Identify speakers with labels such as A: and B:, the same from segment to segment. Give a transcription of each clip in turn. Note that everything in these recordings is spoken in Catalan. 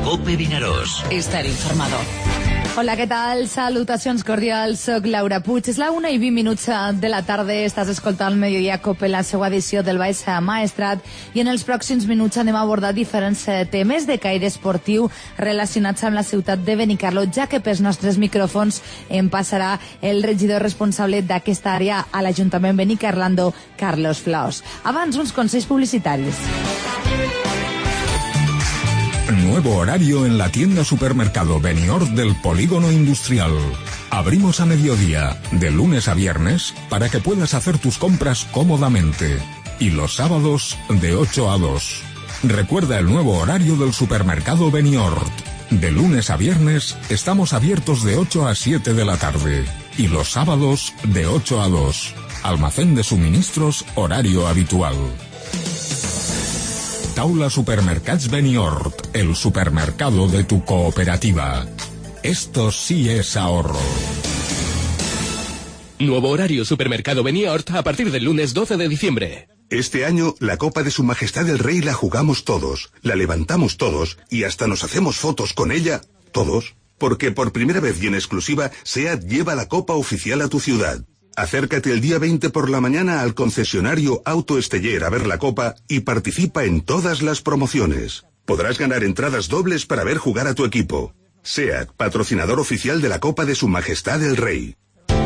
A: COPE Vinaròs.
B: Estar informado.
C: Hola, què tal? Salutacions cordials, soc Laura Puig. És la 1:20 de la tarda, estàs escoltant Mediodía COPE, la seva edició del Baix Maestrat, i en els pròxims minuts anem a abordar diferents temes de caire esportiu relacionats amb la ciutat de Benicarló, ja que pels nostres micròfons en passarà el regidor responsable d'aquesta àrea a l'Ajuntament benicarlando, Carlos Flaos. Abans, uns consells publicitaris.
D: Nuevo horario en la tienda supermercado Beniort del Polígono Industrial. Abrimos a mediodía, de lunes a viernes, para que puedas hacer tus compras cómodamente. Y los sábados, de 8 a 2. Recuerda el nuevo horario del supermercado Beniort. De lunes a viernes, estamos abiertos de 8 a 7 de la tarde. Y los sábados, de 8 a 2. Almacén de suministros, horario habitual. Taula Supermercats Beniort, el supermercado de tu cooperativa. Esto sí es ahorro.
E: Nuevo horario Supermercado Beniort a partir del lunes 12 de diciembre.
F: Este año, la Copa de Su Majestad el Rey la jugamos todos, la levantamos todos y hasta nos hacemos fotos con ella, todos. Porque por primera vez y en exclusiva, SEAT lleva la Copa oficial a tu ciudad. Acércate el día 20 por la mañana al concesionario Auto Esteller a ver la Copa y participa en todas las promociones. Podrás ganar entradas dobles para ver jugar a tu equipo. SEAT, patrocinador oficial de la Copa de Su Majestad el Rey.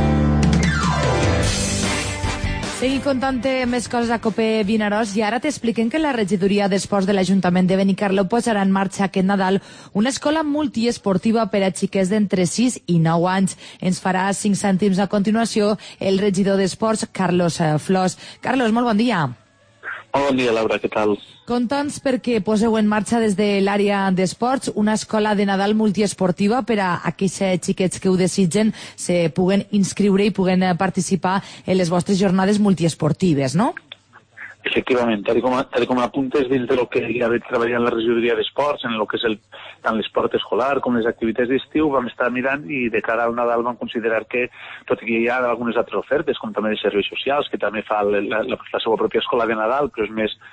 C: Seguim contant més coses a COPE Vinaròs i ara t'expliquem que la regidoria d'Esports de l'Ajuntament de Benicarló posarà en marxa aquest Nadal una escola multiesportiva per a xiquets d'entre 6 i 9 anys. Ens farà 5 cèntims a continuació el regidor d'Esports, Carlos Flaos. Carlos, molt bon dia.
G: Bon dia, Laura, què tal?
C: Conta'ns perquè poseu en marxa des de l'àrea d'esports una escola de Nadal multiesportiva per a aquells xiquets que ho desitgen se puguen inscriure i puguen participar en les vostres jornades multiesportives, no?
G: Efectivament, tal com apuntes dins del que ja vaig treballar en la regidoria d'esports, en el que és tant l'esport escolar com les activitats d'estiu, vam estar mirant i de cara al Nadal vam considerar que, tot i que hi ha algunes altres ofertes, com també de serveis socials, que també fa la seva pròpia escola de Nadal, però és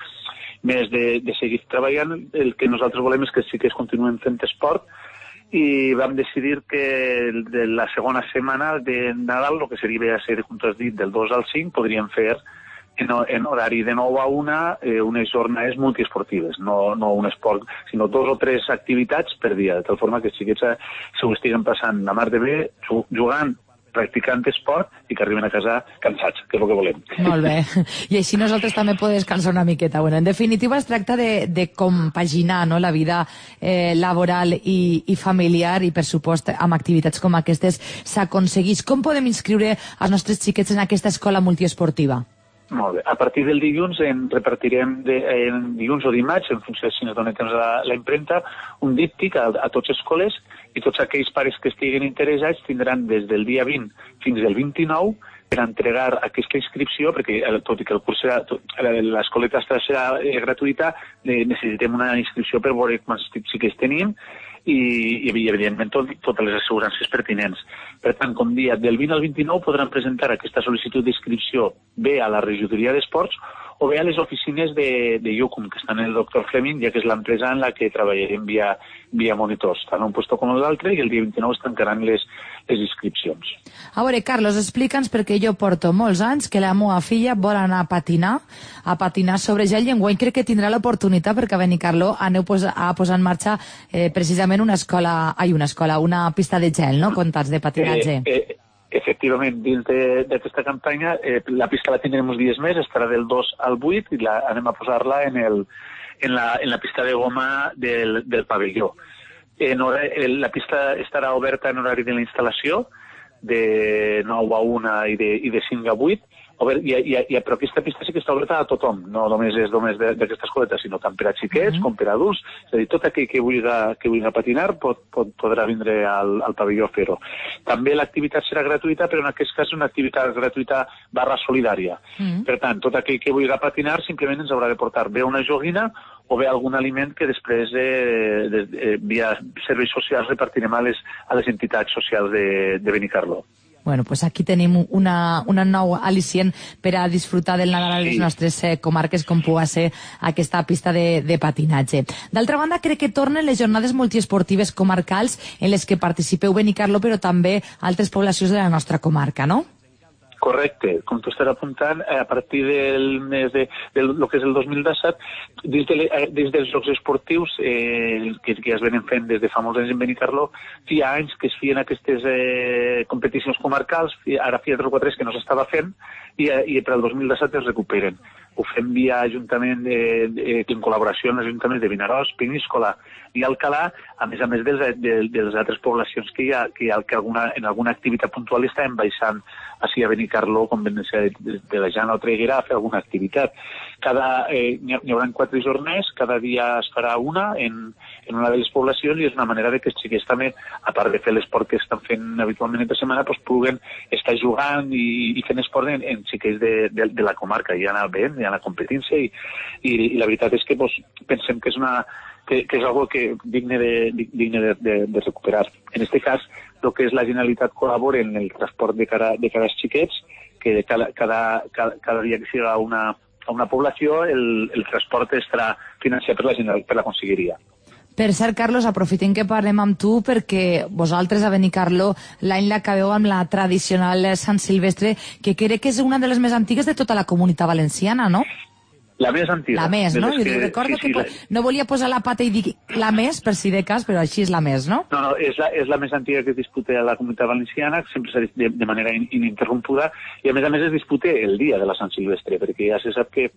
G: més de seguir treballant, el que nosaltres volem és que sí que es continuen fent esport, i vam decidir que de la segona setmana de Nadal, el que seria, com tu has dit, del 2 al 5, podríem fer en horari de 9 a 1 unes jornades multiesportives, no un esport, sinó 2 o 3 activitats per dia, de tal forma que els xiquets s'ho estiguen passant la mar de bé, jugant, practicant esport i que arriben a casa cansats, que és el que volem.
C: Molt bé. I així nosaltres també podem descansar una miqueta. Bueno, en definitiva es tracta de compaginar, no, la vida laboral i familiar i, per supost, amb activitats com aquestes s'aconsegueix. Com podem inscriure els nostres xiquets en aquesta escola multiesportiva?
G: Molt bé. A partir del dilluns en repartirem dilluns o dimarts, en funció de si ens dona temps a la impremta, un díptic a tots els col·les i tots aquells pares que estiguen interessats tindran des del dia 20 fins al 29 per entregar aquesta inscripció, perquè tot i que el curs l'escoleta serà gratuïta, necessitem una inscripció per veure quants xiquets tenim i evidentment totes les assegurances pertinents. Per tant, com dia, del 20 al 29 podran presentar aquesta sol·licitud d'inscripció bé a la regidoria d'esports o bé a les oficines de Yucum, que estan en el Dr. Fleming, ja que és l'empresa en la que treballarem via monitors, tant un puesto com l'altre, i el dia 29 es tancaran les inscripcions.
C: A veure, Carlos, explica'ns, perquè jo porto molts anys que la meva filla vol anar a patinar sobre gel, i enguany crec que tindrà l'oportunitat, perquè a Benicarló aneu a posar en marxa precisament una pista de gel, no? Contats de patinatge.
G: Efectivament, dins d'aquesta campanya, la pista la tindrem uns dies més, estarà del 2 al 8 i anem a posar-la en la pista de goma del pavelló. La pista estarà oberta en horari de la instal·lació, de 9 a 1 i de 5 a 8, però aquesta pista sí que està oberta a tothom, no només és d'aquesta escoleta, sinó tant per a xiquets com per a adults, és a dir, tot aquell que vulgui patinar podrà vindre al pavelló a fer-ho. També l'activitat serà gratuïta, però en aquest cas és una activitat gratuïta /solidària. Per tant, tot aquell que vulgui patinar simplement ens haurà de portar bé una joguina o bé algun aliment que després via serveis socials repartirem a les entitats socials de Benicarló.
C: Bueno, pues aquí tenim una nou al·licient per a disfrutar del Nadal a les nostres comarques, com pugui ser aquesta pista de patinatge. D'altra banda, crec que tornen les jornades multiesportives comarcals en les que participeu Benicarló, però també altres poblacions de la nostra comarca, no?
G: Correcte, com tu estàs apuntant, a partir del mes de lo que és el 2017, dins dels jocs esportius, que ja es venen fent des de fa molts anys en Benicarló, hi ha anys que es feien aquestes competicions comarcals, ara feia 3 o 4 que no s'estava fent, i per al 2017 es recuperen. Ho fem via Ajuntament, en col·laboració amb l'Ajuntament de Vinaròs, Peníscola i Alcalà, a més dels altres poblacions que hi ha que en alguna activitat puntual estan baixant així a Benicarló, com ven de la Jana o Traiguera, a fer alguna activitat. N'hi haurà 4 jornades, cada dia es farà una en una de les poblacions, i és una manera de que els xiquets també, a part de fer l'esport que estan fent habitualment entre setmana, puguen estar jugant i fent esport en xiquets de la comarca, i anar bé, i anar competint-se, i la veritat és que pensem que és algo que digne de recuperar. En este cas, el que és la Generalitat col·labora en el transport de cara als xiquets, que cada dia que siga a una població el transport estarà financiat per la Conselleria.
C: Per cert, Carlos, aprofitem que parlem amb tu perquè vosaltres a Benicarló l'any l'acabeu amb la tradicional Sant Silvestre, que crec que és una de les més antigues de tota la Comunitat Valenciana, no?
G: La més antiga.
C: La més, no? Jo recordo que no volia posar la pata i dir la més, per si de cas, però així és la més, no?
G: No, és la més antiga que es disputa a la Comunitat Valenciana, sempre s'ha dit de manera ininterrompuda, i a més es disputa el dia de la Sant Silvestre, perquè ja se sap que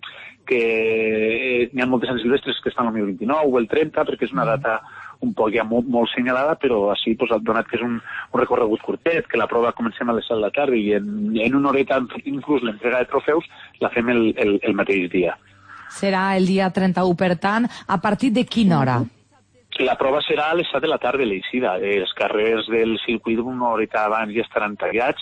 G: n'hi ha moltes Sant Silvestres que estan el 2029 o el 30, perquè és una data un poc ja molt senyalada, però així, donat que és un recorregut curtet, que la prova comencem a les 7 de la tarda i en una horeta, inclús l'entrega de trofeus, la fem el mateix dia.
C: Serà el dia 31, per tant, a partir de quina hora?
G: La prova serà a les 7 de la tarda, l'eixida. Els carrers del circuit una horeta abans ja estaran tallats,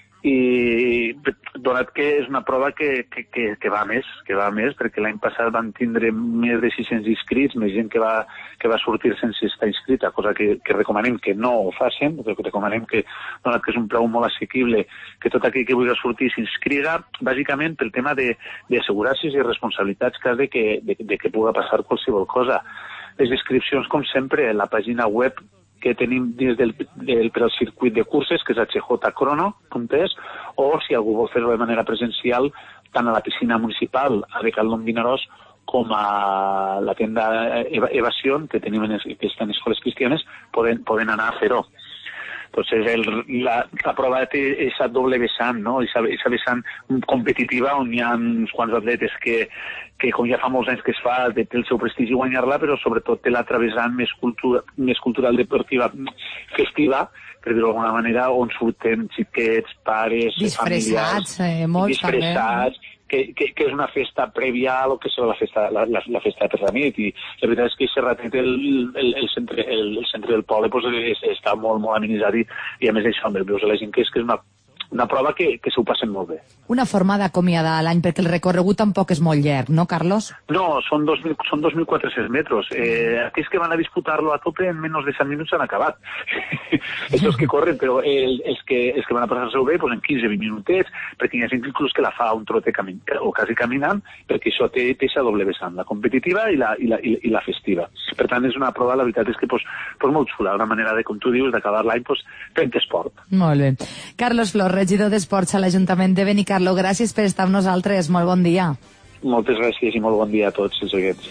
G: i donat que és una prova que va més, perquè l'any passat van tindre més de 600 inscrits, més gent que va sortir sense estar inscrita, cosa que recomanem que no ho facin, que recomanem que, donat que és un preu molt assequible, que tot aquell que vulgui sortir s'inscriga, bàsicament pel tema d'assegurar-se i responsabilitats cas de que pugui passar qualsevol cosa. Les inscripcions, com sempre, en la pàgina web que tenim dins per al circuit de curses, que és hjcrono.es, o si algú vol fer-ho de manera presencial, tant a la piscina municipal a Becaldon Vinaròs com a la tenda Evasió, que tenim que estan en escoles cristianes, poden anar a fer-ho. Entonces, la prova té aquesta doble vessant, no? Aquesta vessant competitiva on hi ha uns quants atletes que com ja fa molts anys que es fa, té el seu prestigi guanyar-la, però sobretot té l'altra vessant més cultural, deportiva, festiva, per dir-ho d'alguna manera, on surten xiquets, pares,
C: disfressats,
G: familiars,
C: molts
G: disfressats, que és una festa prèvia a lo que serà la festa de Ratet, i la veritat és que aquest Ratet, el centre del poble, està molt, molt amenitzat, i a més d'això, veus a la gent que és una prova que s'ho passen molt bé.
C: Una forma d'acomiadar l'any, perquè el recorregut tampoc és molt llarg, no, Carlos?
G: No, són 2.400 metres. Aquells que van a disputar-lo a tope en menys de 100 minuts s'han acabat. Els que corren, però els que van a passar-se-ho bé, en 15-20 minutets, perquè hi ha gent inclús que la fa un trote o quasi caminant, perquè això té aquesta doble vessant, la competitiva i la festiva. Per tant, és una prova, la veritat és que molt xula, una manera de, com tu dius, d'acabar l'any fent esport.
C: Molt bé. Carlos Flor, regidor d'Esports a l'Ajuntament de Benicarló, gràcies per estar amb nosaltres. Molt bon dia.
G: Moltes gràcies i molt bon dia a tots els oients.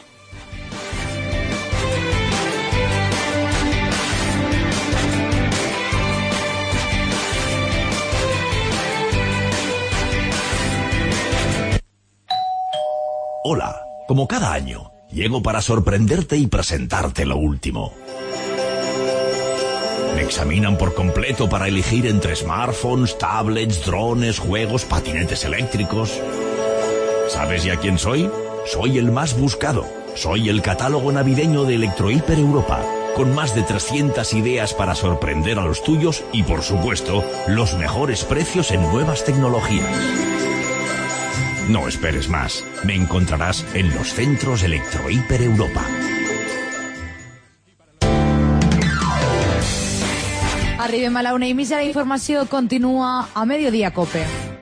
A: Hola, como cada año, llego para sorprenderte y presentarte lo último. Me examinan por completo para elegir entre smartphones, tablets, drones, juegos, patinetes eléctricos. ¿Sabes ya quién soy? Soy el más buscado. Soy el catálogo navideño de Electrohiper Europa, con más de 300 ideas para sorprender a los tuyos y, por supuesto, los mejores precios en nuevas tecnologías. No esperes más. Me encontrarás en los centros Electrohiper Europa.
C: Arribem a la 1:30, la informació continua a Mediodía Cope.